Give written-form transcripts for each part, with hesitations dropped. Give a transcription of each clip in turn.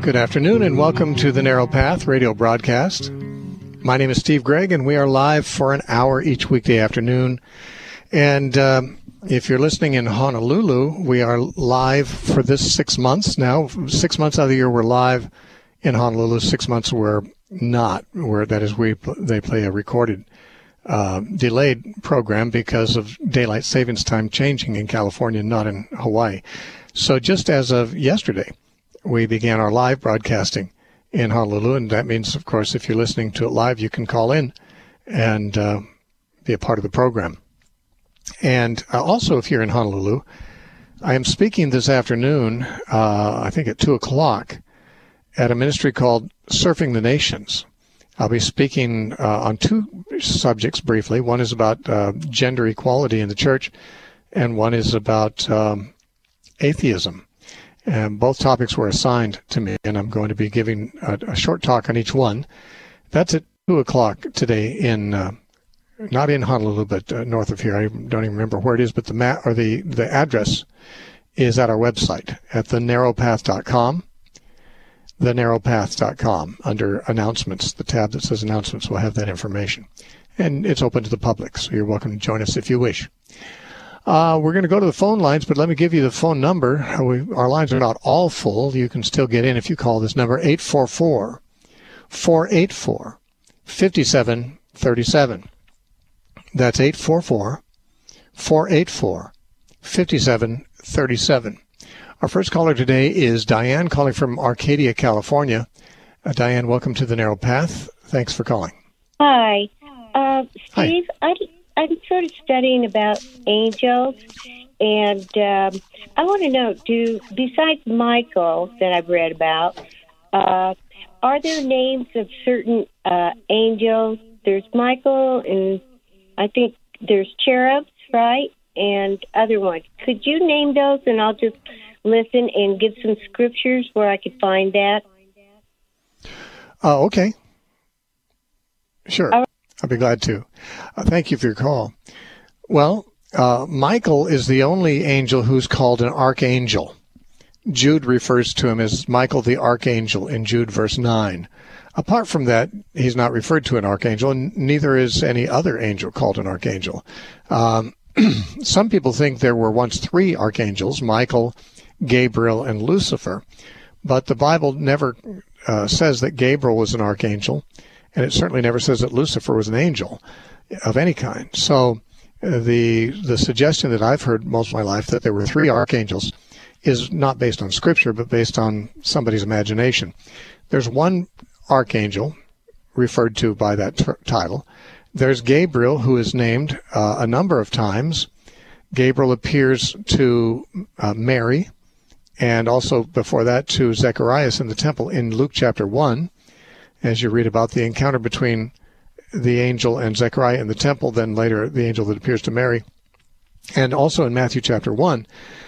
Good afternoon and welcome to the Narrow Path radio broadcast. My name is Steve Gregg and we are live for an hour each weekday afternoon. And if you're listening in Honolulu, we are live for this 6 months now. 6 months out of the year we're live in Honolulu. 6 months we're not. They play a recorded delayed program because of daylight savings time changing in California, not in Hawaii. So just as of yesterday, we began our live broadcasting in Honolulu, and that means, of course, if you're listening to it live, you can call in and be a part of the program. And also, if you're in Honolulu, I am speaking this afternoon, I think at 2 o'clock, at a ministry called Surfing the Nations. I'll be speaking on two subjects briefly. One is about gender equality in the church, and one is about atheism. And both topics were assigned to me, and I'm going to be giving a short talk on each one. That's at 2 o'clock today in, not in Honolulu, but north of here. I don't even remember where it is, but the address is at our website at thenarrowpath.com. thenarrowpath.com. Under announcements, the tab that says announcements will have that information. And it's open to the public, so you're welcome to join us if you wish. We're going to go to the phone lines, but let me give you the phone number. Our lines are not all full. You can still get in if you call this number, 844-484-5737. That's 844-484-5737. Our first caller today is Diane, calling from Arcadia, California. Diane, welcome to the Narrow Path. Thanks for calling. Hi. Steve, Hi. I'm sort of studying about angels, and I want to know, besides Michael that I've read about, are there names of certain angels? There's Michael, and I think there's cherubs, right? And other ones. Could you name those, and I'll just listen and give some scriptures where I could find that? Okay. Sure. I'll be glad to. Thank you for your call. Well, Michael is the only angel who's called an archangel. Jude refers to him as Michael the archangel in Jude verse 9. Apart from that, he's not referred to an archangel, and neither is any other angel called an archangel. Some people think there were once three archangels, Michael, Gabriel, and Lucifer, but the Bible never says that Gabriel was an archangel, and it certainly never says that Lucifer was an angel of any kind. So the suggestion that I've heard most of my life that there were three archangels is not based on Scripture, but based on somebody's imagination. There's one archangel referred to by that title. There's Gabriel, who is named a number of times. Gabriel appears to Mary, and also before that to Zacharias in the temple in Luke chapter 1. As you read about the encounter between the angel and Zechariah in the temple, then later the angel that appears to Mary. And also in Matthew chapter 1,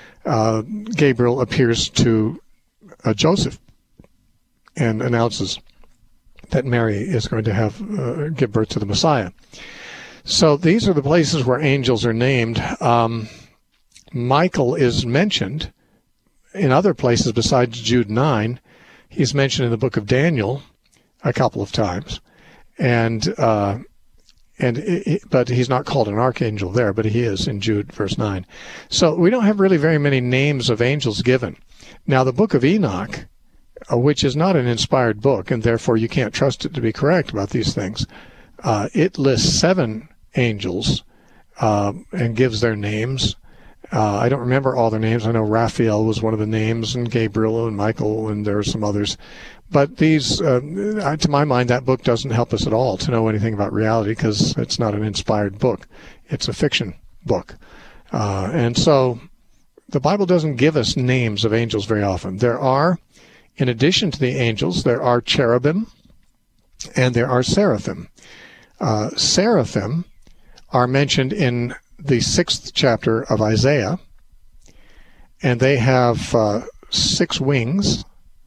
Gabriel appears to Joseph and announces that Mary is going to give birth to the Messiah. So these are the places where angels are named. Michael is mentioned in other places besides Jude 9. He's mentioned in the book of Daniel a couple of times, but he's not called an archangel there, but he is in Jude verse 9. So we don't have really very many names of angels given. Now the book of Enoch, which is not an inspired book, and therefore you can't trust it to be correct about these things, it lists 7 angels and gives their names. I don't remember all their names. I know Raphael was one of the names, and Gabriel and Michael, and there are some others. But these, to my mind, that book doesn't help us at all to know anything about reality because it's not an inspired book. It's a fiction book. And so the Bible doesn't give us names of angels very often. There are, in addition to the angels, there are cherubim and there are seraphim. Seraphim are mentioned in the 6th chapter of Isaiah, and they have 6 wings.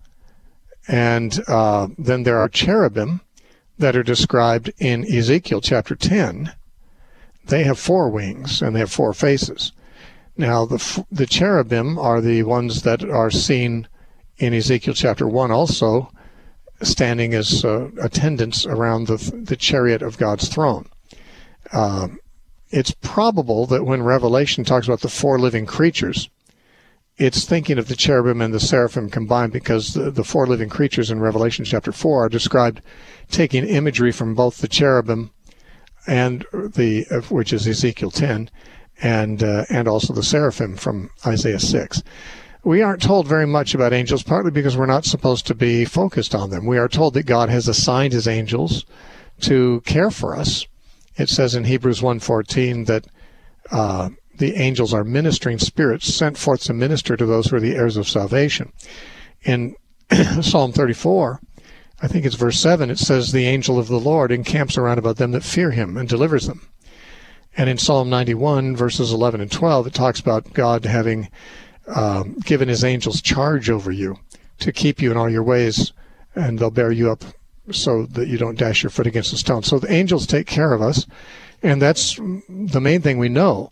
And then there are cherubim that are described in Ezekiel chapter 10. They have 4 wings and they have 4 faces. Now, the cherubim are the ones that are seen in Ezekiel chapter 1 also standing as attendants around the chariot of God's throne. It's probable that when Revelation talks about the four living creatures, it's thinking of the cherubim and the seraphim combined, because the four living creatures in Revelation chapter 4 are described taking imagery from both the cherubim and which is Ezekiel 10, and also the seraphim from Isaiah 6. We aren't told very much about angels, partly because we're not supposed to be focused on them. We are told that God has assigned his angels to care for us. It says in Hebrews 1:14 that the angels are ministering spirits sent forth to minister to those who are the heirs of salvation. In Psalm 34, I think it's verse 7, it says, the angel of the Lord encamps around about them that fear him and delivers them. And in Psalm 91, verses 11 and 12, it talks about God having given his angels charge over you to keep you in all your ways, and they'll bear you up so that you don't dash your foot against a stone. So the angels take care of us, and that's the main thing we know.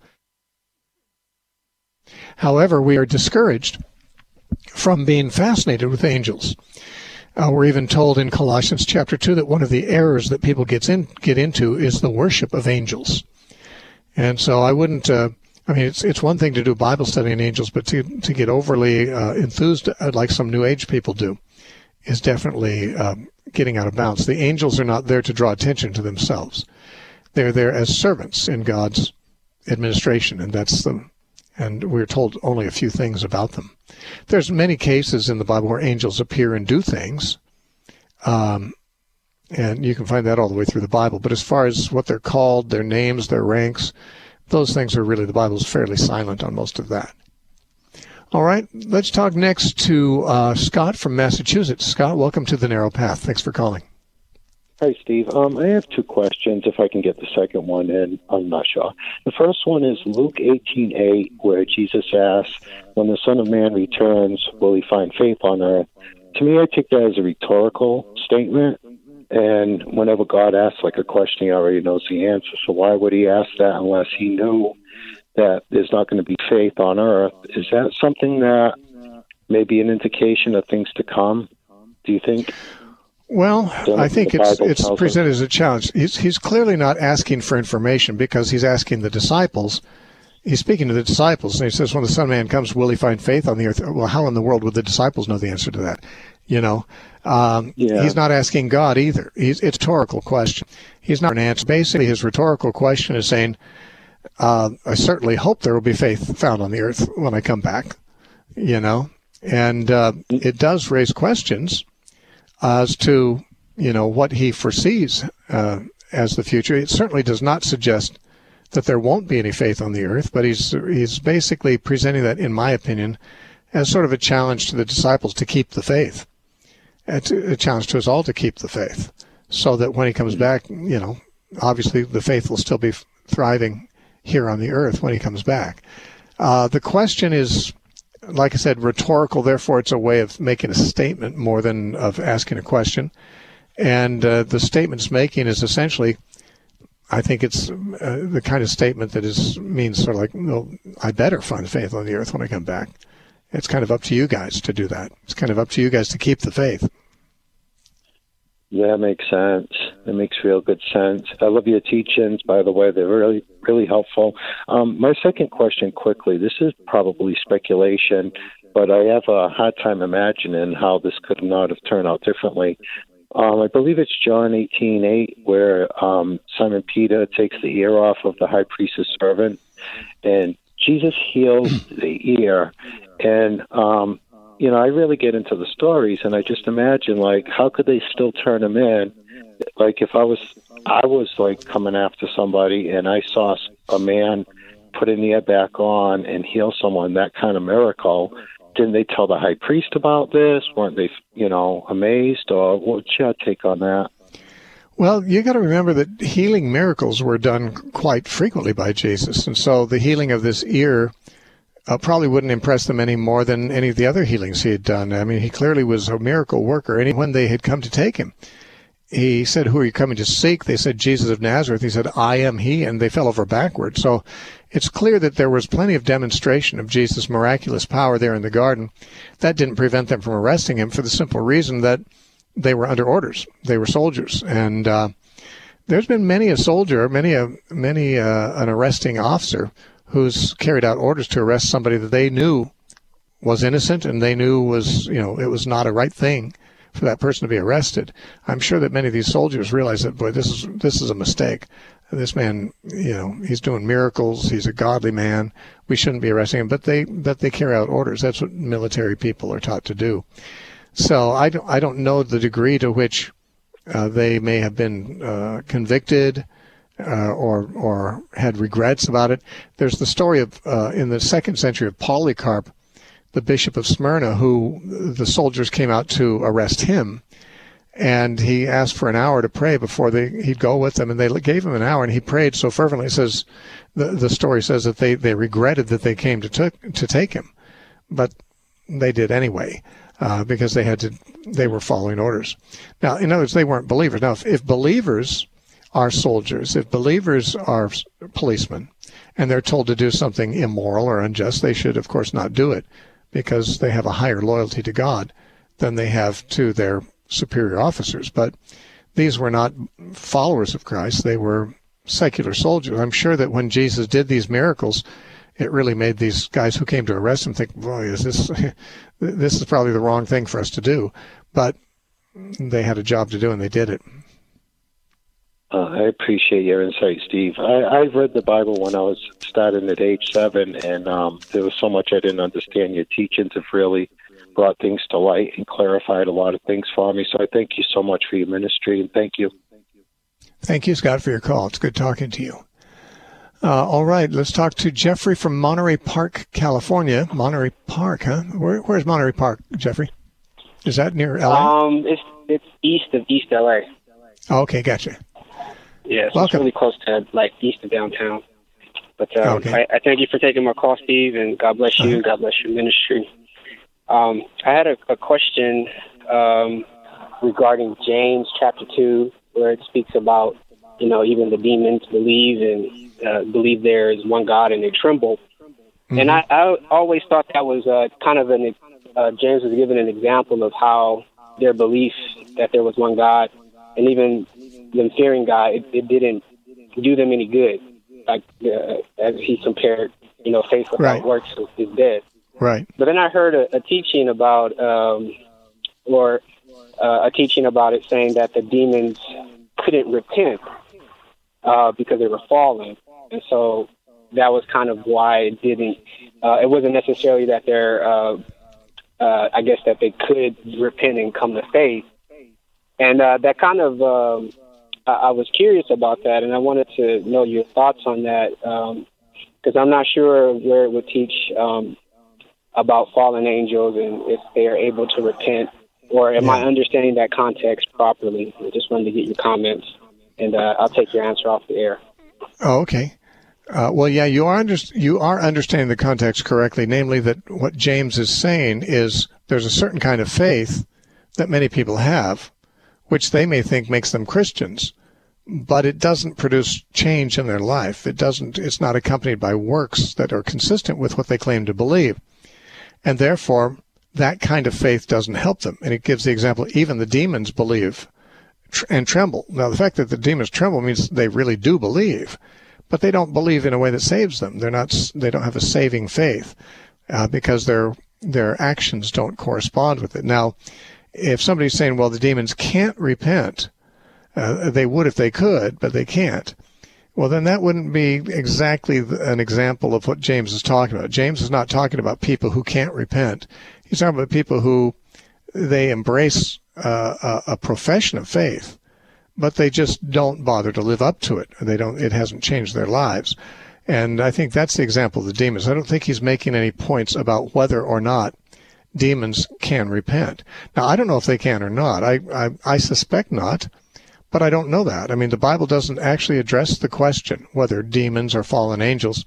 However, we are discouraged from being fascinated with angels. We're even told in Colossians chapter 2 that one of the errors that people get into is the worship of angels. And so I wouldn't, it's one thing to do Bible study on angels, but to get overly enthused like some New Age people do is definitely getting out of bounds. The angels are not there to draw attention to themselves. They're there as servants in God's administration, and we're told only a few things about them. There's many cases in the Bible where angels appear and do things, and you can find that all the way through the Bible. But as far as what they're called, their names, their ranks, those things are really, the Bible's fairly silent on most of that. All right, let's talk next to Scott from Massachusetts. Scott, welcome to The Narrow Path. Thanks for calling. Hi, Steve. I have two questions. If I can get the second one in, I'm not sure. The first one is Luke 18:8, where Jesus asks, when the Son of Man returns, will he find faith on earth? To me, I take that as a rhetorical statement. And whenever God asks like a question, he already knows the answer. So why would he ask that unless he knew that there's not going to be faith on earth? Is that something that may be an indication of things to come, do you think? Well, I think it's presented as a challenge. He's clearly not asking for information, because he's asking the disciples. He's speaking to the disciples, and he says, when the Son of Man comes, will he find faith on the earth? Well, how in the world would the disciples know the answer to that? He's not asking God either. It's a rhetorical question. He's not an answer. Basically, his rhetorical question is saying, I certainly hope there will be faith found on the earth when I come back, and it does raise questions as to, what he foresees as the future. It certainly does not suggest that there won't be any faith on the earth, but he's basically presenting that, in my opinion, as sort of a challenge to the disciples to keep the faith. It's a challenge to us all to keep the faith, so that when he comes back, obviously the faith will still be thriving here on the earth when he comes back. The question is, like I said, rhetorical, therefore it's a way of making a statement more than of asking a question. And the statement it's making is essentially, I think it's the kind of statement that means sort of like, well, I better find faith on the earth when I come back. It's kind of up to you guys to do that. It's kind of up to you guys to keep the faith. Yeah, that makes sense. It makes real good sense. I love your teachings, by the way. They're really, really helpful. My second question, quickly, this is probably speculation, but I have a hard time imagining how this could not have turned out differently. I believe it's John 18:8, where Simon Peter takes the ear off of the high priest's servant, and Jesus heals the ear. And I really get into the stories, and I just imagine, like, how could they still turn him in? Like, if I was like coming after somebody, and I saw a man put an ear back on and heal someone, that kind of miracle, didn't they tell the high priest about this? Weren't they, amazed? Or what's your take on that? Well, you got to remember that healing miracles were done quite frequently by Jesus, and so the healing of this ear probably wouldn't impress them any more than any of the other healings he had done. I mean, he clearly was a miracle worker. And when they had come to take him, he said, "Who are you coming to seek?" They said, "Jesus of Nazareth." He said, "I am he," and they fell over backwards. So it's clear that there was plenty of demonstration of Jesus' miraculous power there in the garden. That didn't prevent them from arresting him for the simple reason that they were under orders. They were soldiers. And there's been many a soldier, an arresting officer who's carried out orders to arrest somebody that they knew was innocent and they knew was, it was not a right thing for that person to be arrested. I'm sure that many of these soldiers realize that, boy, this is a mistake. This man, he's doing miracles. He's a godly man. We shouldn't be arresting him. But they carry out orders. That's what military people are taught to do. So I don't know the degree to which they may have been convicted or had regrets about it. There's the story of in the 2nd century of Polycarp, the bishop of Smyrna, who the soldiers came out to arrest him, and he asked for an hour to pray before he'd go with them, and they gave him an hour, and he prayed so fervently. It says the story says that they regretted that they came to take him, but they did anyway because they were following orders. Now, in other words, they weren't believers. Now, if believers are soldiers, if believers are policemen, and they're told to do something immoral or unjust, they should, of course, not do it, because they have a higher loyalty to God than they have to their superior officers. But these were not followers of Christ. They were secular soldiers. I'm sure that when Jesus did these miracles, it really made these guys who came to arrest him think, boy, this is probably the wrong thing for us to do. But they had a job to do, and they did it. I appreciate your insight, Steve. I've read the Bible when I was starting at age 7, and there was so much I didn't understand. Your teachings have really brought things to light and clarified a lot of things for me. So I thank you so much for your ministry, and thank you. Thank you, Scott, for your call. It's good talking to you. All right, let's talk to Jeffrey from Monterey Park, California. Monterey Park, huh? Where's Monterey Park, Jeffrey? Is that near LA? It's east of East LA. Oh, okay, gotcha. Yeah, so it's really close to, east of downtown. But okay. I thank you for taking my call, Steve, and God bless you, and God bless your ministry. I had a question regarding James chapter 2, where it speaks about, even the demons believe and believe there is one God and they tremble. Mm-hmm. And I always thought that was kind of James was giving an example of how their belief that there was one God, and even them fearing God, it didn't do them any good. As he compared, faith without works is dead. Right. But then I heard a teaching about, a teaching about it saying that the demons couldn't repent because they were fallen, and so that was kind of why it didn't. It wasn't necessarily that they're, I guess that they could repent and come to faith, and that kind of. I was curious about that, and I wanted to know your thoughts on that, because I'm not sure where it would teach about fallen angels and if they are able to repent, or am I understanding that context properly? I just wanted to get your comments, and I'll take your answer off the air. Oh, okay. Well, yeah, you are understanding the context correctly, namely that what James is saying is there's a certain kind of faith that many people have, which they may think makes them Christians, but it doesn't produce change in their life. It's not accompanied by works that are consistent with what they claim to believe. And therefore, that kind of faith doesn't help them. And it gives the example, even the demons believe and tremble. Now, the fact that the demons tremble means they really do believe, but they don't believe in a way that saves them. They don't have a saving faith because their actions don't correspond with it. Now, if somebody's saying, well, the demons can't repent, they would if they could, but they can't, well, then that wouldn't be exactly an example of what James is talking about. James is not talking about people who can't repent. He's talking about people who they embrace a profession of faith, but they just don't bother to live up to it. It hasn't changed their lives. And I think that's the example of the demons. I don't think he's making any points about whether or not demons can repent. Now, I don't know if they can or not. I suspect not, but I don't know that. I mean, the Bible doesn't actually address the question whether demons or fallen angels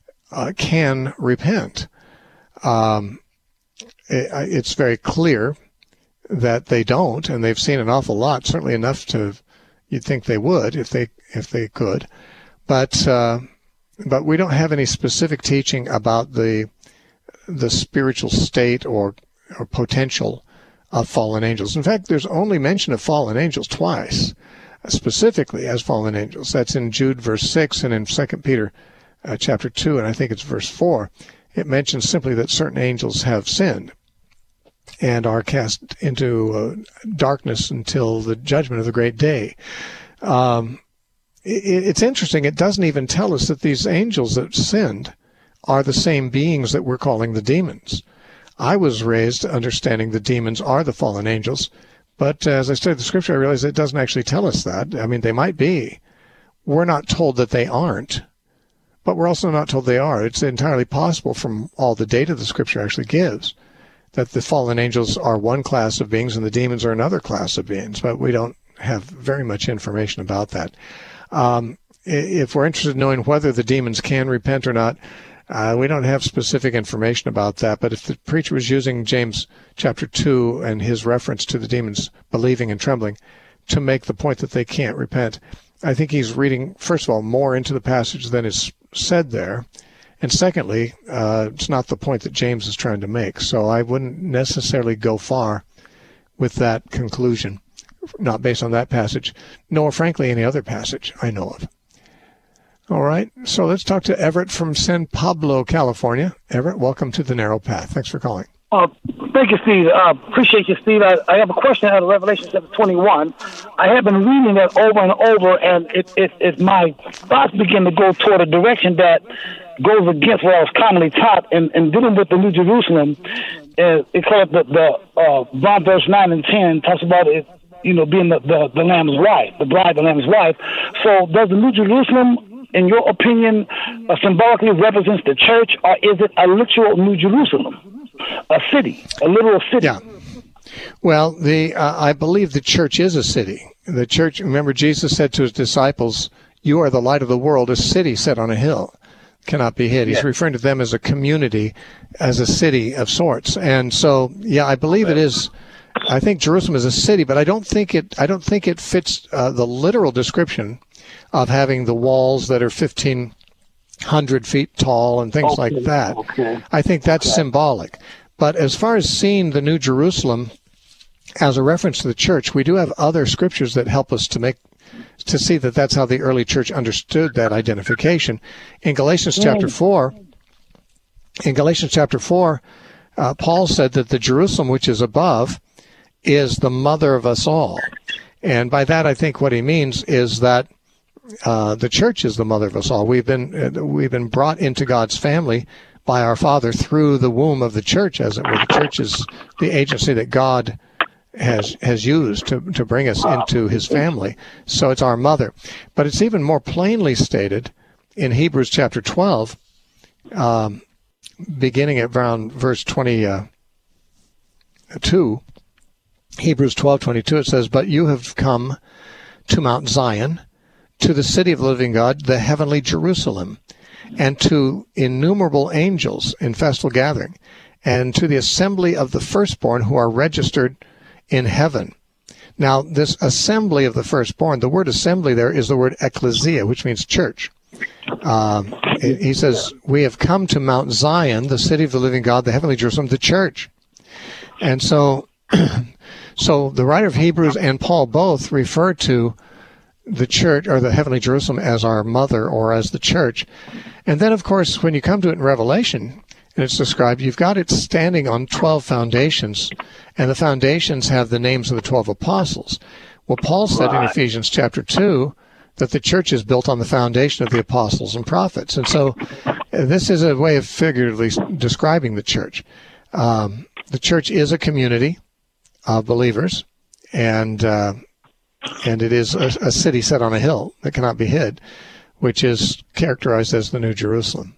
can repent. It's very clear that they don't, and they've seen an awful lot, certainly enough you'd think they would if they could. But we don't have any specific teaching about the spiritual state or potential of fallen angels. In fact, there's only mention of fallen angels twice, specifically as fallen angels. That's in Jude verse 6 and in 2 Peter chapter 2, and I think it's verse 4. It mentions simply that certain angels have sinned and are cast into darkness until the judgment of the great day. It's interesting. It doesn't even tell us that these angels that sinned are the same beings that we're calling the demons. I was raised understanding the demons are the fallen angels, but as I studied the scripture, I realized it doesn't actually tell us that. I mean, they might be. We're not told that they aren't, but we're also not told they are. It's entirely possible from all the data the scripture actually gives that the fallen angels are one class of beings and the demons are another class of beings, but we don't have very much information about that. If we're interested in knowing whether the demons can repent or not, we don't have specific information about that, but if the preacher was using James chapter 2 and his reference to the demons believing and trembling to make the point that they can't repent, I think he's reading, first of all, more into the passage than is said there, and secondly, it's not the point that James is trying to make, so I wouldn't necessarily go far with that conclusion, not based on that passage, nor, frankly, any other passage I know of. All right, so let's talk to Everett from San Pablo, California. Everett, welcome to The Narrow Path. Thanks for calling. Thank you, Steve. Appreciate you, Steve. I have a question out of Revelation chapter 21. I have been reading that over and over, and it my thoughts begin to go toward a direction that goes against what I was commonly taught. And dealing with the New Jerusalem, it called the verse 9 and 10 talks about it, being the Lamb's wife, the bride, the Lamb's wife. So does the New Jerusalem, in your opinion, symbolically represents the church, or is it a literal New Jerusalem, a city, a literal city? Yeah. Well, I believe the church is a city. The church, remember, Jesus said to his disciples, "You are the light of the world, a city set on a hill, cannot be hid." He's referring to them as a community, as a city of sorts. And so, yeah, I believe it is. I think Jerusalem is a city, but I don't think it fits the literal description of having the walls that are 1,500 feet tall and things like that. Okay. I think that's symbolic. But as far as seeing the New Jerusalem as a reference to the church, we do have other scriptures that help us to see that that's how the early church understood that identification. In Galatians chapter 4, Paul said that the Jerusalem which is above is the mother of us all. And by that, I think what he means is that the church is the mother of us all. We've been brought into God's family by our Father through the womb of the church, as it were. The church is the agency that God has used to bring us into his family. So it's our mother. But it's even more plainly stated in Hebrews chapter 12, beginning at around verse 22, Hebrews 12:22, it says, "But you have come to Mount Zion, to the city of the living God, the heavenly Jerusalem, and to innumerable angels in festal gathering, and to the assembly of the firstborn who are registered in heaven." Now, this assembly of the firstborn, the word assembly there is the word ecclesia, which means church. He says, "We have come to Mount Zion, the city of the living God, the heavenly Jerusalem, the church." And so the writer of Hebrews and Paul both refer to the church, or the heavenly Jerusalem, as our mother or as the church. And then, of course, when you come to it in Revelation, and it's described, you've got it standing on 12 foundations, and the foundations have the names of the 12 apostles. Well, Paul said in Ephesians chapter 2 that the church is built on the foundation of the apostles and prophets. And so this is a way of figuratively describing the church. The church is a community of believers, and it is a city set on a hill that cannot be hid, which is characterized as the New Jerusalem.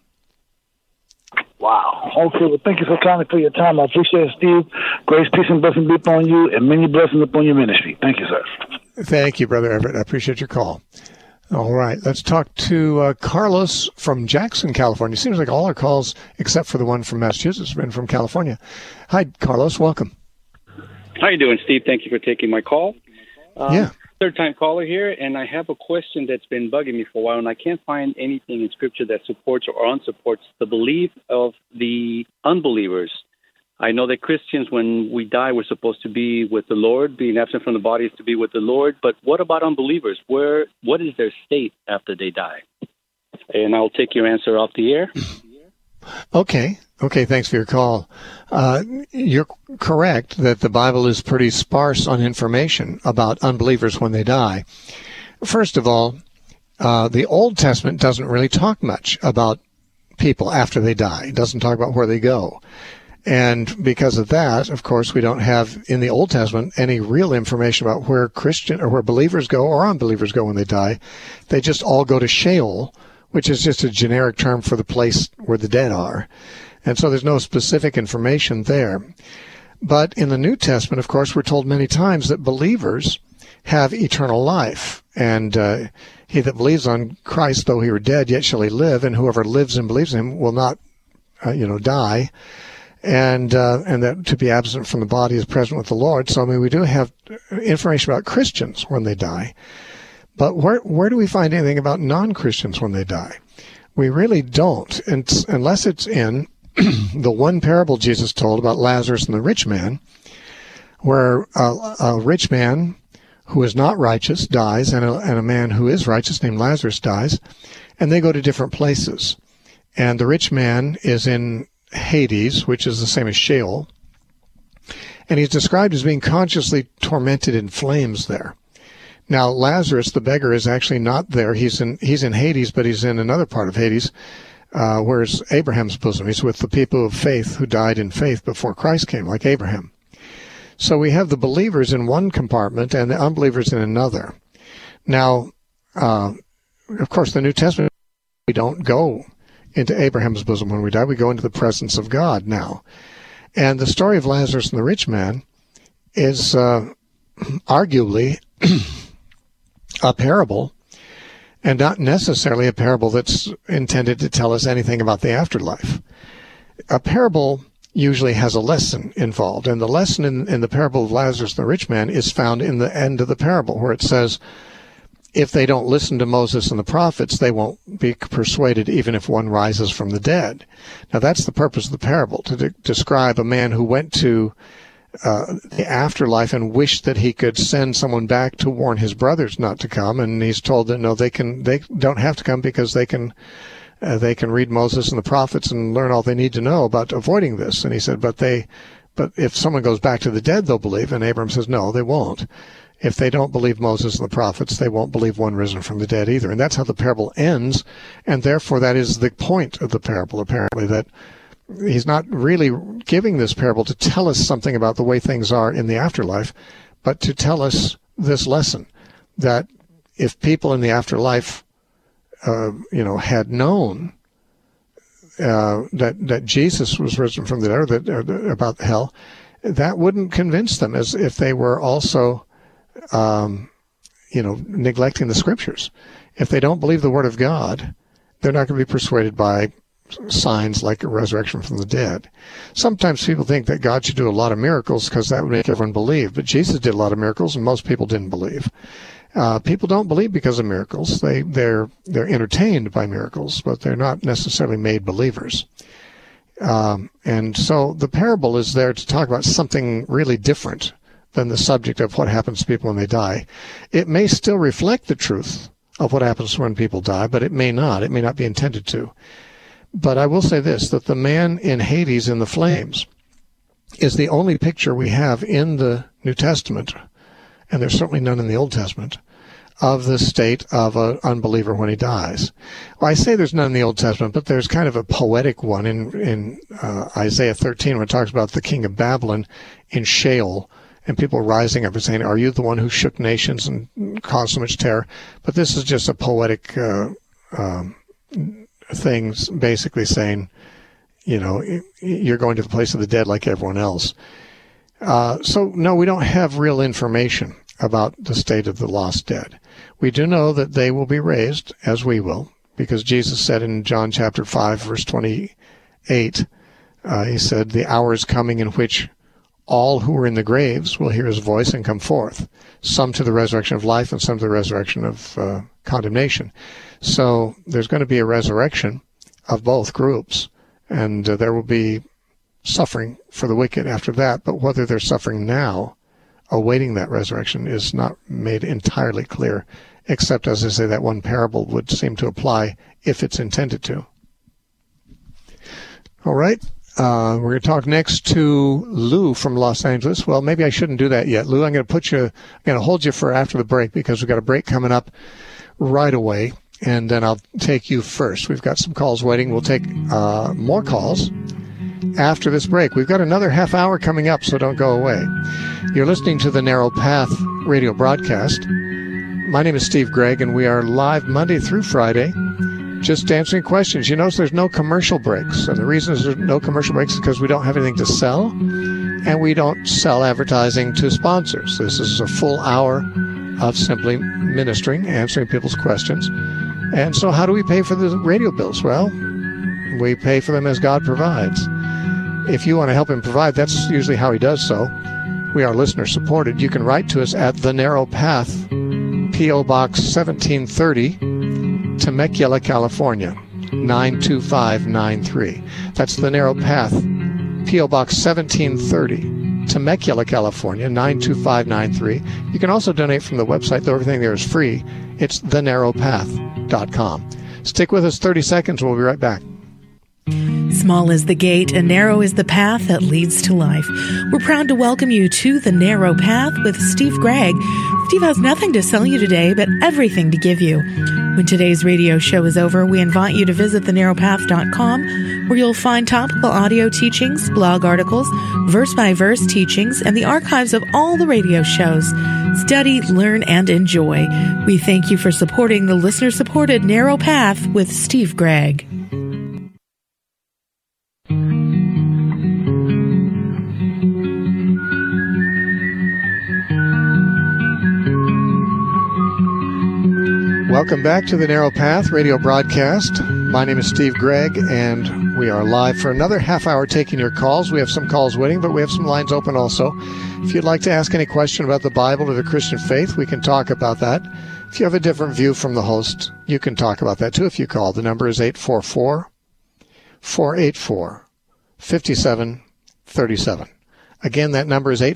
Wow. Okay, well, thank you so kindly for your time. I appreciate it, Steve. Grace, peace, and blessings be upon you, and many blessings upon your ministry. Thank you, sir. Thank you, Brother Everett. I appreciate your call. All right, let's talk to Carlos from Jackson, California. Seems like all our calls, except for the one from Massachusetts, have been from California. Hi, Carlos. Welcome. How you doing, Steve? Thank you for taking my call. Yeah. Third-time caller here, and I have a question that's been bugging me for a while, and I can't find anything in Scripture that supports or unsupports the belief of the unbelievers. I know that Christians, when we die, we're supposed to be with the Lord. Being absent from the body is to be with the Lord. But what about unbelievers? What is their state after they die? And I'll take your answer off the air. Okay, thanks for your call. You're correct that the Bible is pretty sparse on information about unbelievers when they die. First of all, the Old Testament doesn't really talk much about people after they die. It doesn't talk about where they go. And because of that, of course, we don't have in the Old Testament any real information about where Christian or where believers go or unbelievers go when they die. They just all go to Sheol, which is just a generic term for the place where the dead are. And so there's no specific information there. But in the New Testament, of course, we're told many times that believers have eternal life. And he that believes on Christ, though he were dead, yet shall he live. And whoever lives and believes in him will not, die. And that to be absent from the body is present with the Lord. So, we do have information about Christians when they die. But where do we find anything about non-Christians when they die? We really don't, unless it's in the one parable Jesus told about Lazarus and the rich man, where a rich man who is not righteous dies, and a man who is righteous named Lazarus dies, and they go to different places. And the rich man is in Hades, which is the same as Sheol, and he's described as being consciously tormented in flames there. Now, Lazarus, the beggar, is actually not there. He's in Hades, but he's in another part of Hades, where's Abraham's bosom. He's with the people of faith who died in faith before Christ came, like Abraham. So we have the believers in one compartment and the unbelievers in another. Now, of course, the New Testament, we don't go into Abraham's bosom when we die. We go into the presence of God now. And the story of Lazarus and the rich man is arguably a parable, and not necessarily a parable that's intended to tell us anything about the afterlife. A parable usually has a lesson involved, and the lesson in the parable of Lazarus and the rich man is found in the end of the parable, where it says, if they don't listen to Moses and the prophets, they won't be persuaded even if one rises from the dead. Now, that's the purpose of the parable, to describe a man who went to the afterlife and wished that he could send someone back to warn his brothers not to come, and he's told that no, they don't have to come because they can read Moses and the prophets and learn all they need to know about avoiding this. And he said, but if someone goes back to the dead, they'll believe. And Abraham says, no, they won't. If they don't believe Moses and the prophets, they won't believe one risen from the dead either. And that's how the parable ends, and therefore that is the point of the parable, apparently, that he's not really giving this parable to tell us something about the way things are in the afterlife, but to tell us this lesson, that if people in the afterlife, had known that Jesus was risen from the dead, about hell, that wouldn't convince them, as if they were also, neglecting the Scriptures. If they don't believe the Word of God, they're not going to be persuaded by signs like a resurrection from the dead. Sometimes people think that God should do a lot of miracles because that would make everyone believe. But Jesus did a lot of miracles, and most people didn't believe. People don't believe because of miracles. They're entertained by miracles, but they're not necessarily made believers. And so the parable is there to talk about something really different than the subject of what happens to people when they die. It may still reflect the truth of what happens when people die, but it may not. It may not be intended to. But I will say this, that the man in Hades in the flames is the only picture we have in the New Testament, and there's certainly none in the Old Testament, of the state of an unbeliever when he dies. Well, I say there's none in the Old Testament, but there's kind of a poetic one in Isaiah 13 when it talks about the king of Babylon in Sheol, and people rising up and saying, are you the one who shook nations and caused so much terror? But this is just a poetic things basically saying, you're going to the place of the dead like everyone else. So, no, we don't have real information about the state of the lost dead. We do know that they will be raised, as we will, because Jesus said in John chapter 5, verse 28, he said, the hour is coming in which all who are in the graves will hear his voice and come forth, some to the resurrection of life and some to the resurrection of condemnation. So there's going to be a resurrection of both groups, and there will be suffering for the wicked after that. But whether they're suffering now, awaiting that resurrection, is not made entirely clear, except, as I say, that one parable would seem to apply if it's intended to. All right. We're going to talk next to Lou from Los Angeles. Well, maybe I shouldn't do that yet. Lou, I'm going to hold you for after the break, because we've got a break coming up right away, and then I'll take you first. We've got some calls waiting. We'll take more calls after this break. We've got another half hour coming up, so don't go away. You're listening to the Narrow Path radio broadcast. My name is Steve Gregg, and we are live Monday through Friday, just answering questions. You notice there's no commercial breaks, and the reason there's no commercial breaks is because we don't have anything to sell, and we don't sell advertising to sponsors. This is a full hour of simply ministering, answering people's questions. And so how do we pay for the radio bills? Well, we pay for them as God provides. If you want to help him provide, that's usually how he does so. We are listener supported. You can write to us at The Narrow Path, P.O. Box 1730, Temecula, California, 92593. That's The Narrow Path, P.O. Box 1730, Temecula, California, 92593. You can also donate from the website, though everything there is free. It's thenarrowpath.com. Stick with us 30 seconds. We'll be right back. Small is the gate and narrow is the path that leads to life. We're proud to welcome you to The Narrow Path with Steve Gregg. Steve has nothing to sell you today, but everything to give you. When today's radio show is over, we invite you to visit thenarrowpath.com, where you'll find topical audio teachings, blog articles, verse-by-verse teachings, and the archives of all the radio shows. Study, learn, and enjoy. We thank you for supporting the listener-supported Narrow Path with Steve Gregg. Welcome back to the Narrow Path radio broadcast. My name is Steve Gregg, and we are live for another half hour taking your calls. We have some calls waiting, but we have some lines open also. If you'd like to ask any question about the Bible or the Christian faith, we can talk about that. If you have a different view from the host, you can talk about that too if you call. The number is 844-484-5737. Again, that number is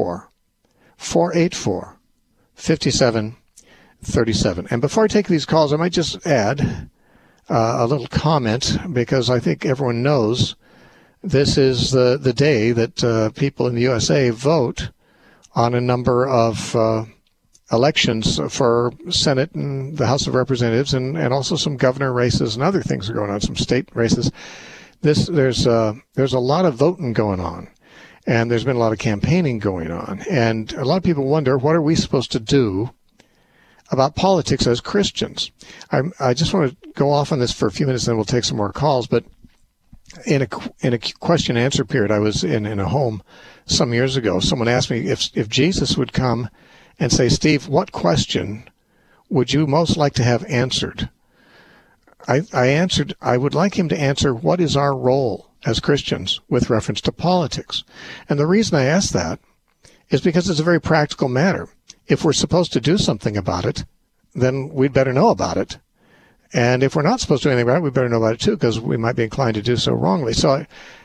844-484-5737. And before I take these calls, I might just add a little comment, because I think everyone knows this is the day that people in the USA vote on a number of elections for Senate and the House of Representatives, and also some governor races and other things are going on, some state races. There's a lot of voting going on, and there's been a lot of campaigning going on, and a lot of people wonder, what are we supposed to do about politics as Christians? I just want to go off on this for a few minutes, then we'll take some more calls. But in a question and answer period, I was in a home some years ago. Someone asked me if Jesus would come and say, Steve, what question would you most like to have answered? I answered, I would like him to answer, what is our role as Christians with reference to politics? And the reason I asked that is because it's a very practical matter. If we're supposed to do something about it, then we'd better know about it. And if we're not supposed to do anything about it, we better know about it too, because we might be inclined to do so wrongly. So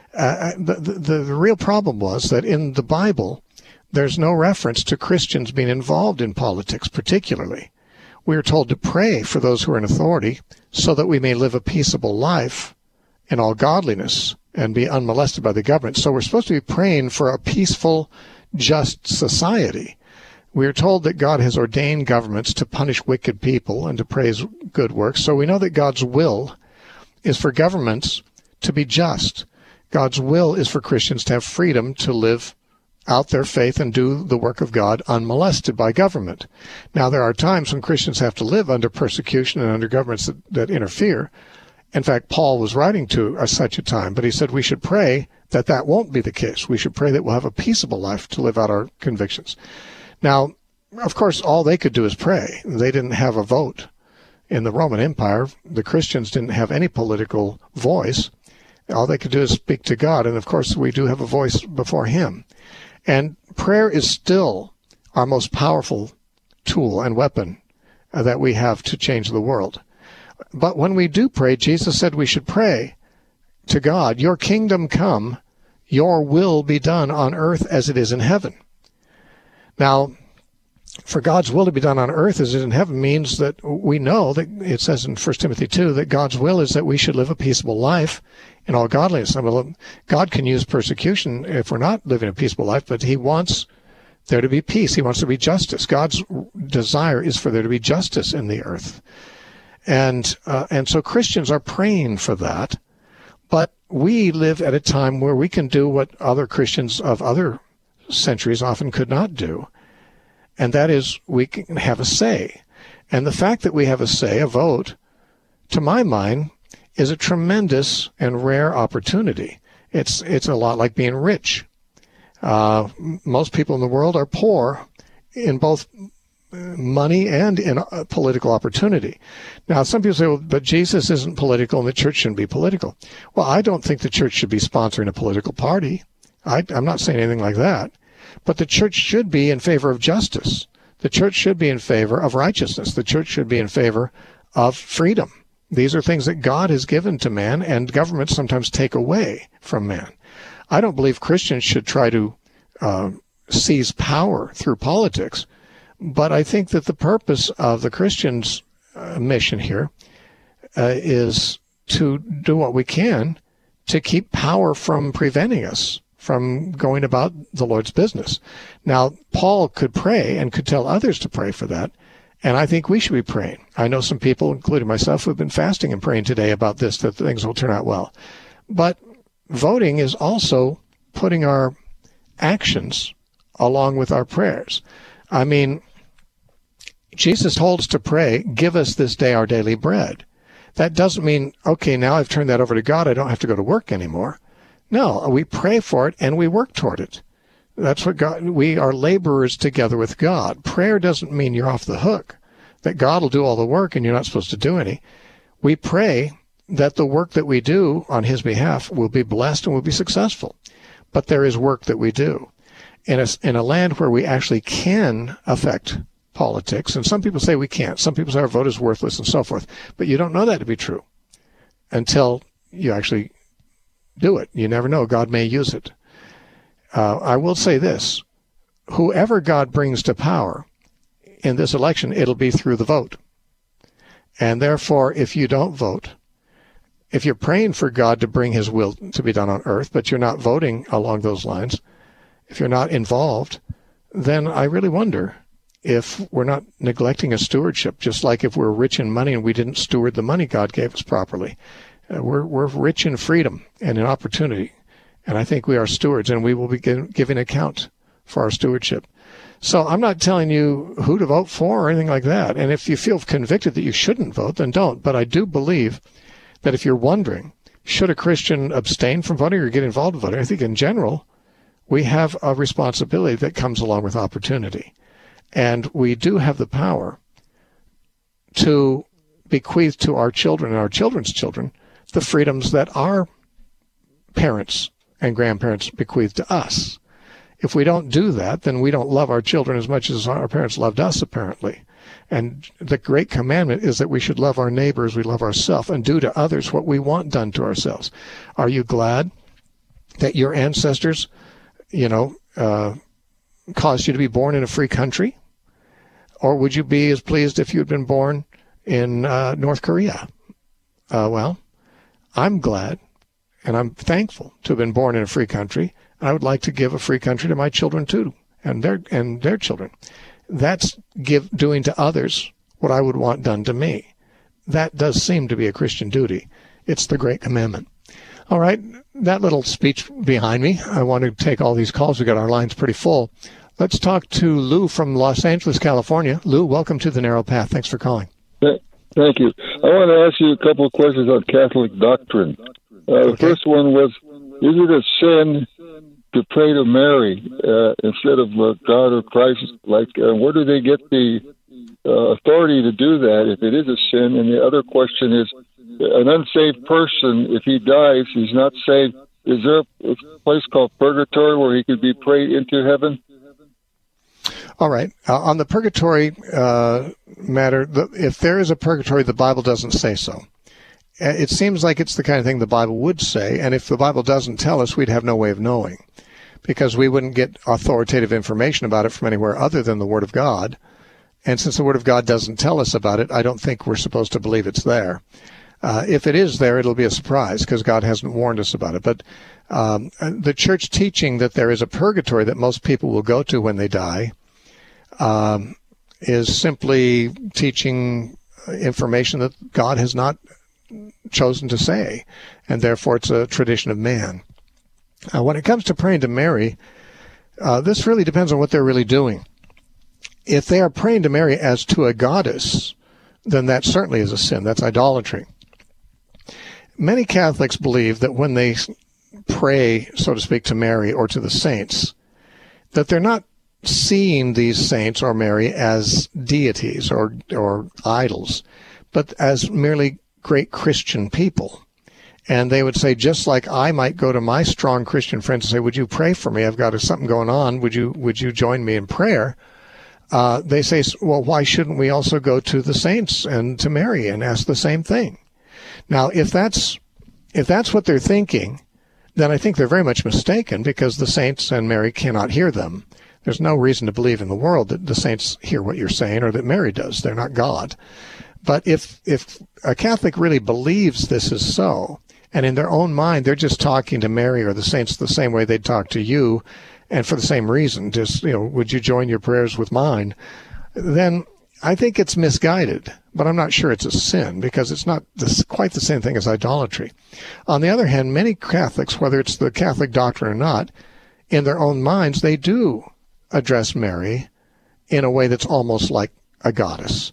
the real problem was that in the Bible, there's no reference to Christians being involved in politics particularly. We are told to pray for those who are in authority so that we may live a peaceable life in all godliness and be unmolested by the government. So we're supposed to be praying for a peaceful, just society. We are told that God has ordained governments to punish wicked people and to praise good works. So we know that God's will is for governments to be just. God's will is for Christians to have freedom to live out their faith and do the work of God unmolested by government. Now, there are times when Christians have to live under persecution and under governments that interfere. In fact, Paul was writing to such a time, but he said we should pray that that won't be the case. We should pray that we'll have a peaceable life to live out our convictions. Now, of course, all they could do is pray. They didn't have a vote. In the Roman Empire, the Christians didn't have any political voice. All they can do is speak to God. And of course, we do have a voice before Him. And prayer is still our most powerful tool and weapon that we have to change the world. But when we do pray, Jesus said we should pray to God, your kingdom come, your will be done on earth as it is in heaven. Now, for God's will to be done on earth as it is in heaven means that we know that it says in 1 Timothy 2 that God's will is that we should live a peaceable life in all godliness. God can use persecution if we're not living a peaceable life, but He wants there to be peace. He wants there to be justice. God's desire is for there to be justice in the earth. And so Christians are praying for that. But we live at a time where we can do what other Christians of other centuries often could not do. And that is, we can have a say. And the fact that we have a say, a vote, to my mind, is a tremendous and rare opportunity. It's a lot like being rich. Most people in the world are poor in both money and in political opportunity. Now, some people say, well, but Jesus isn't political and the church shouldn't be political. Well, I don't think the church should be sponsoring a political party. I'm not saying anything like that. But the church should be in favor of justice. The church should be in favor of righteousness. The church should be in favor of freedom. These are things that God has given to man, and governments sometimes take away from man. I don't believe Christians should try to seize power through politics, but I think that the purpose of the Christians' mission here is to do what we can to keep power from preventing us from going about the Lord's business. Now, Paul could pray and could tell others to pray for that, and I think we should be praying. I know some people, including myself, who have been fasting and praying today about this, that things will turn out well. But voting is also putting our actions along with our prayers. I mean, Jesus told us to pray, give us this day our daily bread. That doesn't mean, okay, now I've turned that over to God, I don't have to go to work anymore. No, we pray for it and we work toward it. That's what God, we are laborers together with God. Prayer doesn't mean you're off the hook, that God will do all the work and you're not supposed to do any. We pray that the work that we do on His behalf will be blessed and will be successful. But there is work that we do. In a land where we actually can affect politics, and some people say we can't. Some people say our vote is worthless and so forth. But you don't know that to be true until you actually do it. You never know. God may use it. I will say this. Whoever God brings to power in this election, it'll be through the vote. And therefore, if you don't vote, if you're praying for God to bring His will to be done on earth, but you're not voting along those lines, if you're not involved, then I really wonder if we're not neglecting a stewardship, just like if we're rich in money and we didn't steward the money God gave us properly. We're rich in freedom and in opportunity, and I think we are stewards, and we will be giving account for our stewardship. So I'm not telling you who to vote for or anything like that, and if you feel convicted that you shouldn't vote, then don't. But I do believe that if you're wondering, should a Christian abstain from voting or get involved in voting, I think in general, we have a responsibility that comes along with opportunity. And we do have the power to bequeath to our children and our children's children the freedoms that our parents and grandparents bequeathed to us. If we don't do that, then we don't love our children as much as our parents loved us, apparently. And the great commandment is that we should love our neighbor as we love ourselves and do to others what we want done to ourselves. Are you glad that your ancestors, caused you to be born in a free country? Or would you be as pleased if you had been born in North Korea? Well, I'm glad and I'm thankful to have been born in a free country. I would like to give a free country to my children too, and their children. That's doing to others what I would want done to me. That does seem to be a Christian duty. It's the great commandment. All right, that little speech behind me. I want to take all these calls. We got our lines pretty full. Let's talk to Lou from Los Angeles, California. Lou, welcome to The Narrow Path. Thanks for calling. Thank you. I want to ask you a couple of questions on Catholic doctrine. The first one was, is it a sin to pray to Mary instead of God or Christ? Where do they get the authority to do that if it is a sin? And the other question is, an unsaved person, if he dies, he's not saved. Is there a place called purgatory where he could be prayed into heaven? All right. On the purgatory matter, if there is a purgatory, the Bible doesn't say so. It seems like it's the kind of thing the Bible would say, and if the Bible doesn't tell us, we'd have no way of knowing, because we wouldn't get authoritative information about it from anywhere other than the Word of God. And since the Word of God doesn't tell us about it, I don't think we're supposed to believe it's there. If it is there, it'll be a surprise, because God hasn't warned us about it. But the church teaching that there is a purgatory that most people will go to when they die is simply teaching information that God has not chosen to say, and therefore it's a tradition of man. When it comes to praying to Mary, this really depends on what they're really doing. If they are praying to Mary as to a goddess, then that certainly is a sin. That's idolatry. Many Catholics believe that when they pray, so to speak, to Mary or to the saints, that they're not seeing these saints or Mary as deities or idols, but as merely great Christian people. And they would say, just like I might go to my strong Christian friends and say, would you pray for me? I've got something going on. Would you join me in prayer? They say, well, why shouldn't we also go to the saints and to Mary and ask the same thing? Now, if that's what they're thinking, then I think they're very much mistaken, because the saints and Mary cannot hear them. There's no reason to believe in the world that the saints hear what you're saying or that Mary does. They're not God. But if a Catholic really believes this is so, and in their own mind they're just talking to Mary or the saints the same way they'd talk to you, and for the same reason, just, would you join your prayers with mine? Then I think it's misguided, but I'm not sure it's a sin, because it's not quite the same thing as idolatry. On the other hand, many Catholics, whether it's the Catholic doctrine or not, in their own minds, they do address Mary in a way that's almost like a goddess.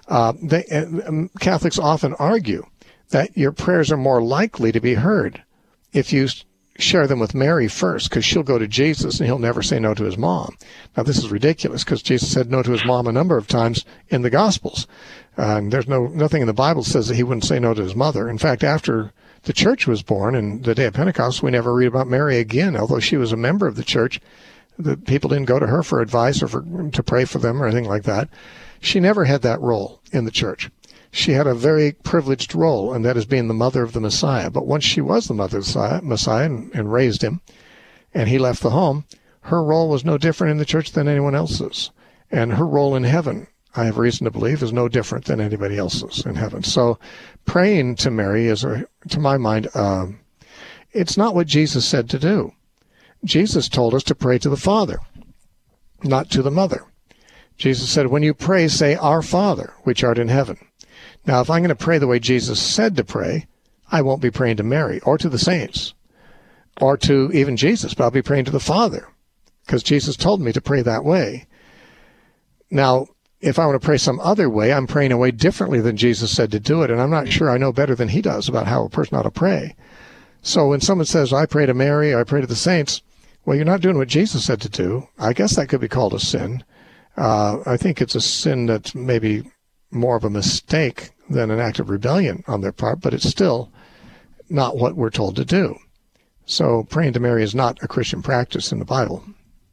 Catholics often argue that your prayers are more likely to be heard if you share them with Mary first, because she'll go to Jesus and he'll never say no to his mom. Now, this is ridiculous, because Jesus said no to his mom a number of times in the Gospels. And there's nothing in the Bible says that he wouldn't say no to his mother. In fact, after the church was born and the day of Pentecost, we never read about Mary again. Although she was a member of the church, the people didn't go to her for advice or to pray for them or anything like that. She never had that role in the church. She had a very privileged role, and that is being the mother of the Messiah. But once she was the mother of the Messiah and raised him, and he left the home, her role was no different in the church than anyone else's. And her role in heaven, I have reason to believe, is no different than anybody else's in heaven. So praying to Mary is, to my mind, it's not what Jesus said to do. Jesus told us to pray to the Father, not to the mother. Jesus said, when you pray, say, Our Father, which art in heaven. Now, if I'm going to pray the way Jesus said to pray, I won't be praying to Mary or to the saints or to even Jesus, but I'll be praying to the Father, because Jesus told me to pray that way. Now, if I want to pray some other way, I'm praying a way differently than Jesus said to do it, and I'm not sure I know better than he does about how a person ought to pray. So when someone says, I pray to Mary, or I pray to the saints, well, you're not doing what Jesus said to do. I guess that could be called a sin. I think it's a sin that's maybe more of a mistake than an act of rebellion on their part, but it's still not what we're told to do. So praying to Mary is not a Christian practice in the Bible.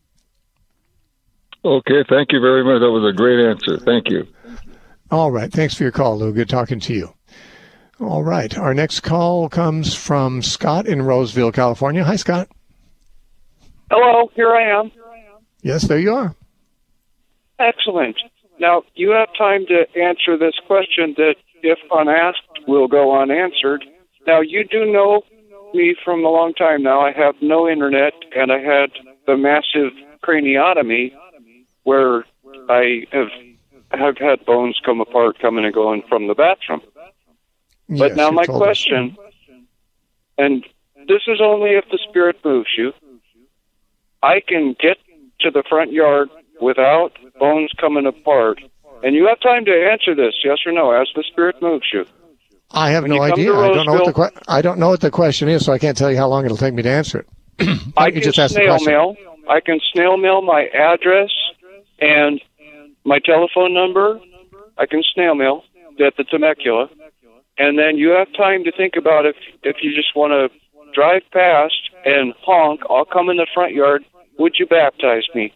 Okay, thank you very much. That was a great answer. Thank you. All right. Thanks for your call, Lou. Good talking to you. All right. Our next call comes from Scott in Roseville, California. Hi, Scott. Hello, here I am. Yes, there you are. Excellent. Now, you have time to answer this question that, if unasked, will go unanswered. Now, you do know me from a long time now. I have no internet, and I had the massive craniotomy where I have had bones come apart coming and going from the bathroom. Yes, but now my question, and this is only if the Spirit moves you, I can get to the front yard without bones coming apart. And you have time to answer this, yes or no, as the Spirit moves you. I have no idea. I don't know what the question is, so I can't tell you how long it'll take me to answer it. I can snail mail my address and my telephone number. I can snail mail at the Temecula. and then you have time to think about if you just want to drive past and honk, I'll come in the front yard. Would you baptize me?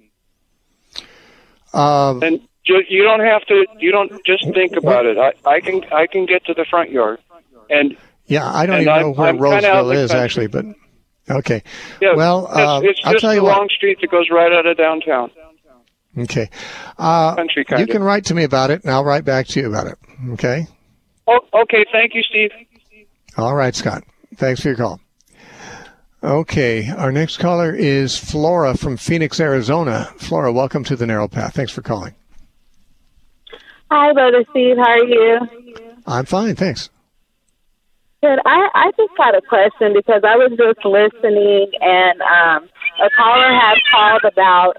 And you don't have to. You don't just think about it. I can get to the front yard, and yeah, I don't even know where Roseville is actually, but okay. Yeah, well, it's I'll just tell you the what. long street that goes right out of downtown. Okay, Country kind you can write to me about it, and I'll write back to you about it. Okay. Oh, okay. Thank you, Steve. All right, Scott. Thanks for your call. Okay, our next caller is Flora from Phoenix, Arizona. Flora, welcome to the Narrow Path. Thanks for calling. Hi, Brother Steve. How are you? I'm fine, thanks. Good. I just had a question because I was just listening, and a caller had called about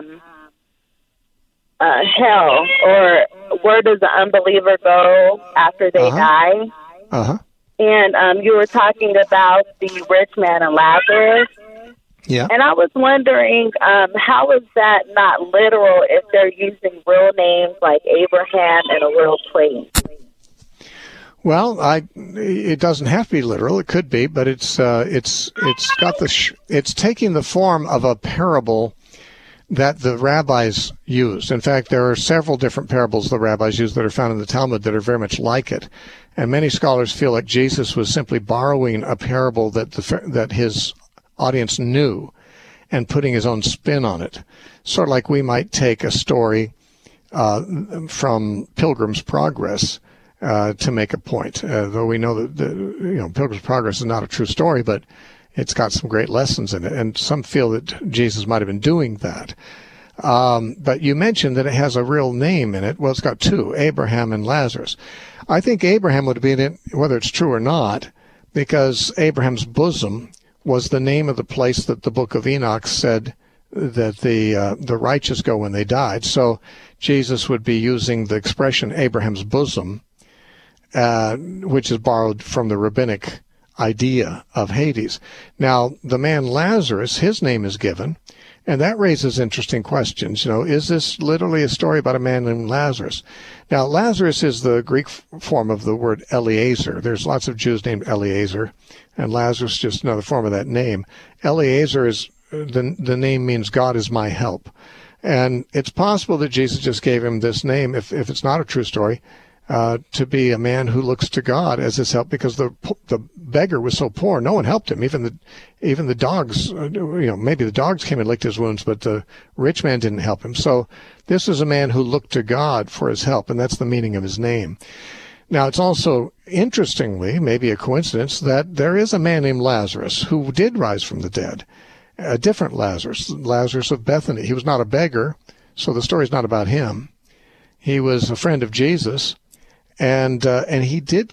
hell, or where does the unbeliever go after they die? Uh-huh. And you were talking about the rich man and Lazarus. Yeah. And I was wondering, how is that not literal if they're using real names like Abraham and a real place? Well, it doesn't have to be literal. It could be, but it's got it's taking the form of a parable that the rabbis used. In fact, there are several different parables the rabbis use that are found in the Talmud that are very much like it. And many scholars feel like Jesus was simply borrowing a parable that his audience knew and putting his own spin on it. Sort of like we might take a story from Pilgrim's Progress to make a point. Though we know that Pilgrim's Progress is not a true story, but it's got some great lessons in it. And some feel that Jesus might have been doing that. But you mentioned that it has a real name in it. Well, it's got two, Abraham and Lazarus. I think Abraham would be in it, whether it's true or not, because Abraham's bosom was the name of the place that the book of Enoch said that the righteous go when they died. So Jesus would be using the expression Abraham's bosom, which is borrowed from the rabbinic idea of Hades. Now, the man Lazarus, his name is given, and that raises interesting questions. Is this literally a story about a man named Lazarus? Now, Lazarus is the Greek form of the word Eliezer. There's lots of Jews named Eliezer, and Lazarus is just another form of that name. Eliezer is the name means God is my help. And it's possible that Jesus just gave him this name, if it's not a true story, to be a man who looks to God as his help, because the beggar was so poor, no one helped him. Even the dogs, maybe the dogs came and licked his wounds, but the rich man didn't help him. So this is a man who looked to God for his help, and that's the meaning of his name. Now, it's also, interestingly, maybe a coincidence, that there is a man named Lazarus who did rise from the dead. A different Lazarus, Lazarus of Bethany. He was not a beggar, so the story's not about him. He was a friend of Jesus. And he did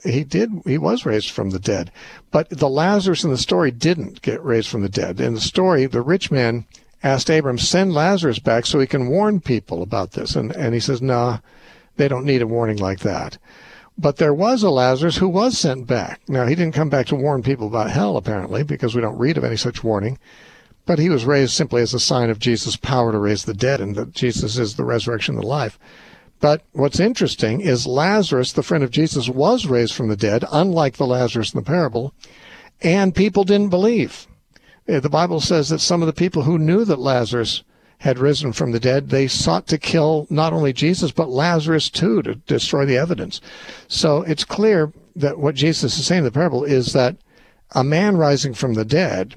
he was raised from the dead. But the Lazarus in the story didn't get raised from the dead. In the story, the rich man asked Abram, send Lazarus back so he can warn people about this. And he says, nah, they don't need a warning like that. But there was a Lazarus who was sent back. Now, he didn't come back to warn people about hell, apparently, because we don't read of any such warning. But he was raised simply as a sign of Jesus' power to raise the dead, and that Jesus is the resurrection and the life. But what's interesting is Lazarus, the friend of Jesus, was raised from the dead, unlike the Lazarus in the parable, and people didn't believe. The Bible says that some of the people who knew that Lazarus had risen from the dead, they sought to kill not only Jesus, but Lazarus too, to destroy the evidence. So it's clear that what Jesus is saying in the parable is that a man rising from the dead,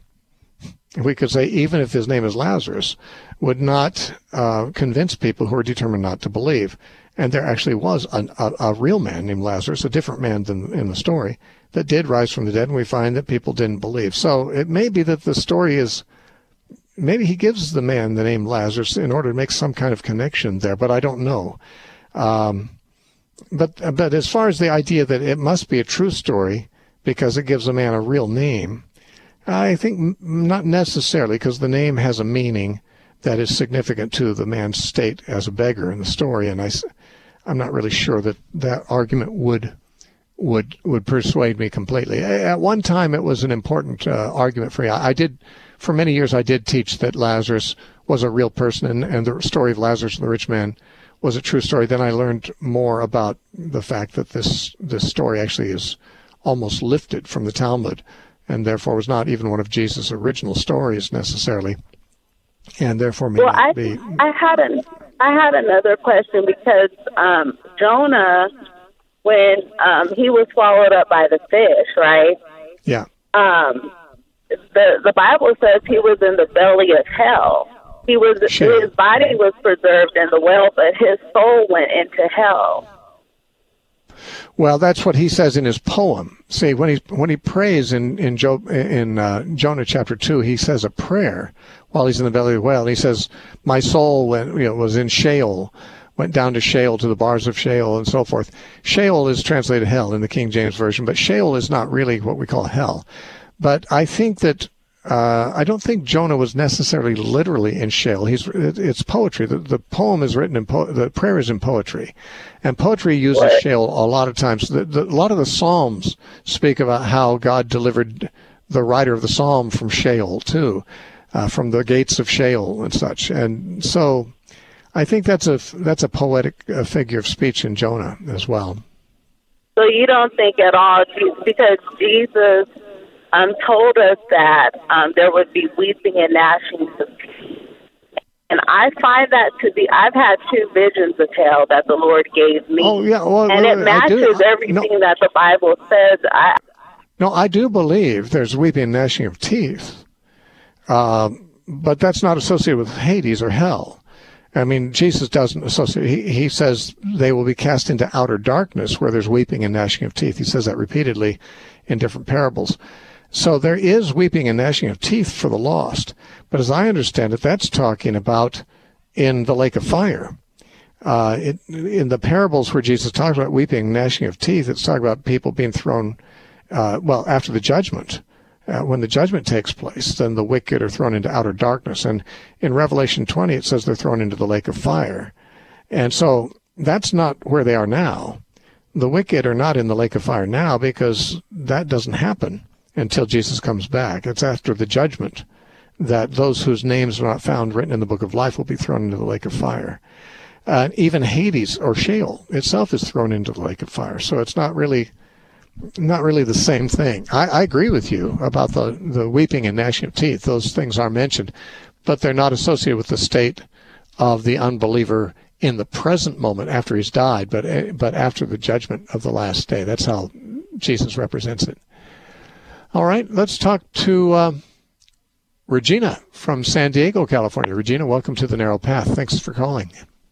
we could say even if his name is Lazarus, would not convince people who are determined not to believe. And there actually was a real man named Lazarus, a different man than in the story, that did rise from the dead, and we find that people didn't believe. So it may be that the story is, maybe he gives the man the name Lazarus in order to make some kind of connection there, but I don't know. But as far as the idea that it must be a true story because it gives a man a real name, I think not necessarily, because the name has a meaning that is significant to the man's state as a beggar in the story, and I'm not really sure that argument would persuade me completely. At one time, it was an important argument for me. For many years, I did teach that Lazarus was a real person, and the story of Lazarus and the rich man was a true story, then I learned more about the fact that this story actually is almost lifted from the Talmud, and therefore was not even one of Jesus' original stories necessarily, and therefore may not be. I had another question, because Jonah, when he was swallowed up by the fish, right? Yeah. The Bible says he was in the belly of hell. His body was preserved in the well, but his soul went into hell. Well, that's what he says in his poem. See, when he prays in Jonah chapter 2, he says a prayer while he's in the belly of the whale. And he says, "My soul was in Sheol, went down to Sheol, to the bars of Sheol," and so forth. Sheol is translated hell in the King James Version, but Sheol is not really what we call hell. But I think that I don't think Jonah was necessarily literally in Sheol. It's poetry. The poem is written the prayer is in poetry, and poetry uses Sheol a lot of times. A lot of the Psalms speak about how God delivered the writer of the Psalm from Sheol too, from the gates of Sheol and such. And so, I think that's a poetic figure of speech in Jonah as well. So you don't think at all, because Jesus told us that there would be weeping and gnashing of teeth. And I find that to be, I've had 2 visions of hell that the Lord gave me. Oh, yeah. Well, and it matches everything that the Bible says. I do believe there's weeping and gnashing of teeth. But that's not associated with Hades or hell. I mean, Jesus doesn't associate. He says they will be cast into outer darkness where there's weeping and gnashing of teeth. He says that repeatedly in different parables. So there is weeping and gnashing of teeth for the lost. But as I understand it, that's talking about in the lake of fire. In the parables where Jesus talks about weeping and gnashing of teeth, it's talking about people being thrown, after the judgment. When the judgment takes place, then the wicked are thrown into outer darkness. And in Revelation 20, it says they're thrown into the lake of fire. And so that's not where they are now. The wicked are not in the lake of fire now, because that doesn't happen until Jesus comes back. It's after the judgment that those whose names are not found written in the book of life will be thrown into the lake of fire. Even Hades or Sheol itself is thrown into the lake of fire. So it's not really the same thing. I agree with you about the weeping and gnashing of teeth. Those things are mentioned, but they're not associated with the state of the unbeliever in the present moment after he's died, but after the judgment of the last day. That's how Jesus represents it. All right, let's talk to Regina from San Diego, California. Regina, welcome to The Narrow Path. Thanks for calling.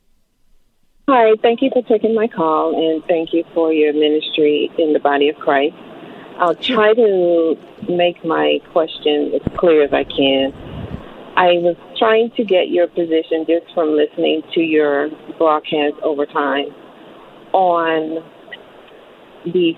Hi, thank you for taking my call, and thank you for your ministry in the body of Christ. I'll try to make my question as clear as I can. I was trying to get your position just from listening to your broadcast over time on the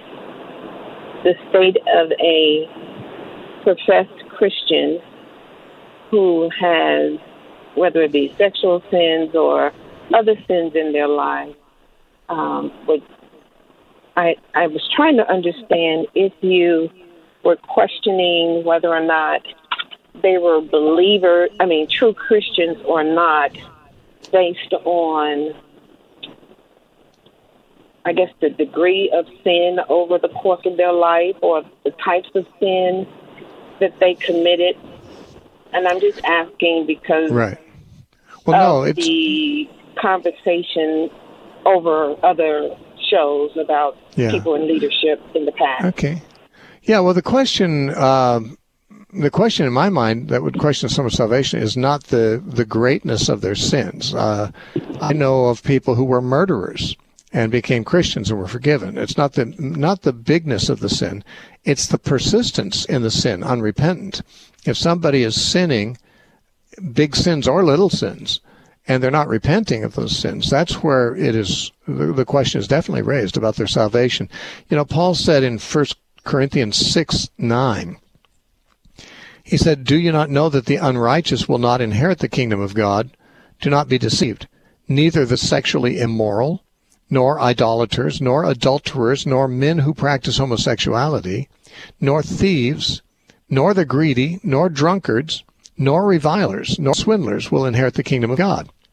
state of a professed Christian who has, whether it be sexual sins or other sins in their lives. But I was trying to understand if you were questioning whether or not they were true Christians or not, based on, I guess, the degree of sin over the course of their life, or the types of sin that they committed. And I'm just asking because of the conversation over other shows about people in leadership in the past. Okay. Yeah, well, the question in my mind that would question someone's salvation is not the greatness of their sins. I know of people who were murderers and became Christians and were forgiven. It's not the bigness of the sin. It's the persistence in the sin, unrepentant. If somebody is sinning, big sins or little sins, and they're not repenting of those sins, that's where it is. The question is definitely raised about their salvation. You know, Paul said in 1 Corinthians 6:9, he said, "Do you not know that the unrighteous will not inherit the kingdom of God? Do not be deceived. Neither the sexually immoral, nor idolaters, nor adulterers, nor men who practice homosexuality, nor thieves, nor the greedy, nor drunkards, nor revilers, nor swindlers will inherit the kingdom of God."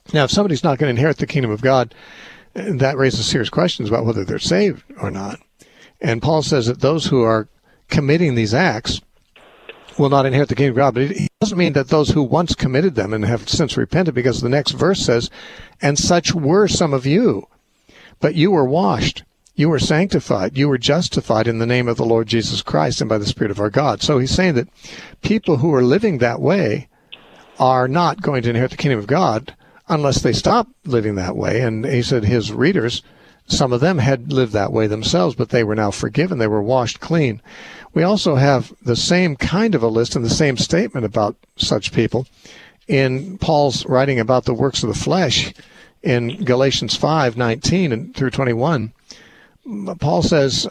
Now, if somebody's not going to inherit the kingdom of God, that raises serious questions about whether they're saved or not. And Paul says that those who are committing these acts will not inherit the kingdom of God. But it doesn't mean that those who once committed them and have since repented, because the next verse says, and such were some of you, but you were washed, you were sanctified, you were justified in the name of the Lord Jesus Christ and by the Spirit of our God. So he's saying that people who are living that way are not going to inherit the kingdom of God unless they stop living that way. And he said his readers, some of them had lived that way themselves, but they were now forgiven. They were washed clean. We also have the same kind of a list and the same statement about such people in Paul's writing about the works of the flesh in Galatians 5:19 and through 21. Paul says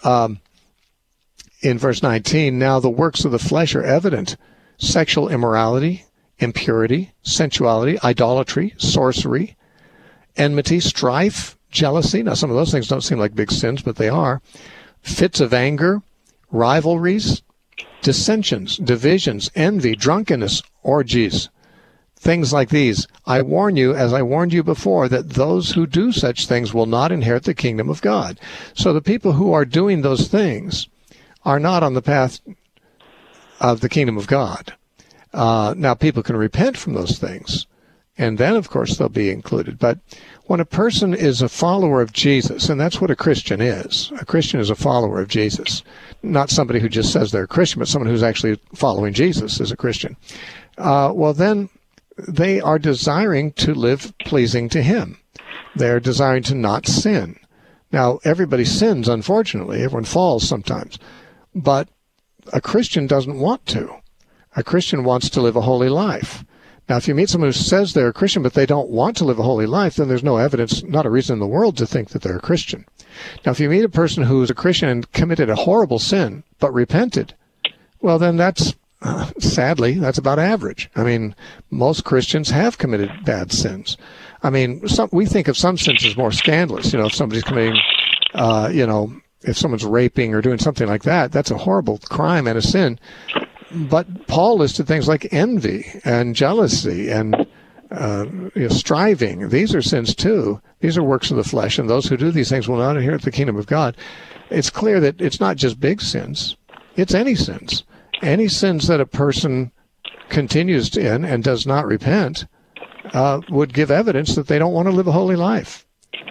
in verse 19, now the works of the flesh are evident: sexual immorality, impurity, sensuality, idolatry, sorcery, enmity, strife, jealousy. Now, some of those things don't seem like big sins, but they are. Fits of anger, rivalries, dissensions, divisions, envy, drunkenness, orgies, things like these. I warn you, as I warned you before, that those who do such things will not inherit the kingdom of God. So the people who are doing those things are not on the path of the kingdom of God. Now, people can repent from those things, and then, of course, they'll be included. But when a person is a follower of Jesus, and that's what a Christian is a follower of Jesus, not somebody who just says they're a Christian, but someone who's actually following Jesus is a Christian. Well, then they are desiring to live pleasing to him. They're desiring to not sin. Now, everybody sins, unfortunately. Everyone falls sometimes. But a Christian doesn't want to. A Christian wants to live a holy life. Now, if you meet someone who says they're a Christian but they don't want to live a holy life, then there's no evidence, not a reason in the world to think that they're a Christian. Now, if you meet a person who is a Christian and committed a horrible sin but repented, well, then that's, sadly, that's about average. I mean, most Christians have committed bad sins. I mean, we think of some sins as more scandalous. If somebody's committing, if someone's raping or doing something like that, that's a horrible crime and a sin. But Paul listed things like envy and jealousy and striving. These are sins too. These are works of the flesh, and those who do these things will not inherit the kingdom of God. It's clear that it's not just big sins. It's any sins. Any sins that a person continues in and does not repent would give evidence that they don't want to live a holy life.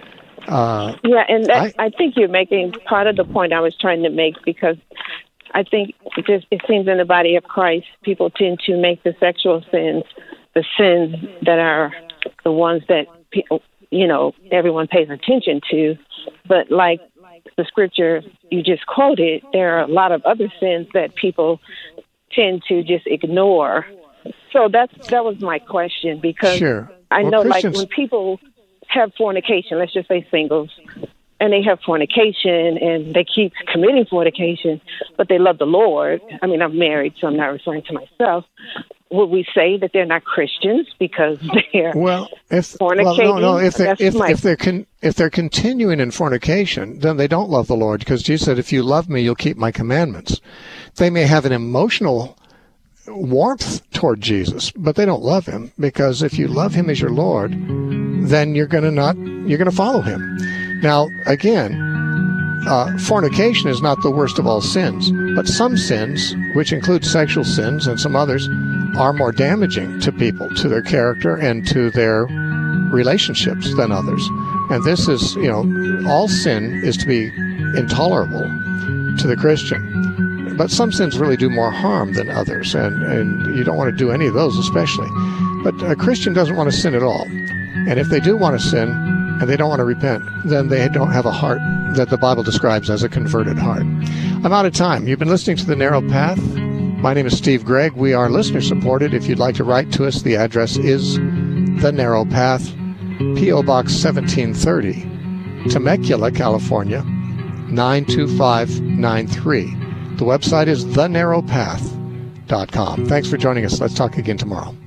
And I think you're making part of the point I was trying to make, because I think it seems in the body of Christ, people tend to make the sexual sins the sins that are the ones that everyone pays attention to. But like the scripture you just quoted, there are a lot of other sins that people tend to just ignore. So that was my question, because sure. I know Christians, like when people have fornication, let's just say singles, and they have fornication and they keep committing fornication, but they love the Lord. I mean, I'm married, so I'm not referring to myself. Would we say that they're not Christians because they're fornicating? If they're continuing in fornication, then they don't love the Lord, because Jesus said, "If you love me, you'll keep my commandments." They may have an emotional warmth toward Jesus, but they don't love him, because if you love him as your Lord, then you're going to follow him. Now, again, fornication is not the worst of all sins, but some sins, which include sexual sins and some others, are more damaging to people, to their character and to their relationships than others. And this is, all sin is to be intolerable to the Christian. But some sins really do more harm than others, and you don't want to do any of those especially. But a Christian doesn't want to sin at all. And if they do want to sin, and they don't want to repent, then they don't have a heart that the Bible describes as a converted heart. I'm out of time. You've been listening to The Narrow Path. My name is Steve Gregg. We are listener-supported. If you'd like to write to us, the address is The Narrow Path, P.O. Box 1730, Temecula, California, 92593. The website is thenarrowpath.com. Thanks for joining us. Let's talk again tomorrow.